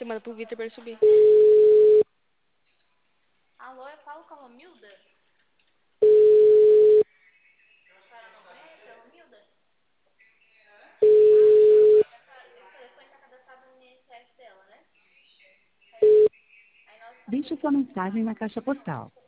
Você manda pro Vitor pra ele subir. Alô, eu falo com a Romilda? A senhora não conhece a Romilda? Esse telefone tá cadastrado no INSS dela, né? Aí nós estamos Deixe sua mensagem na caixa postal.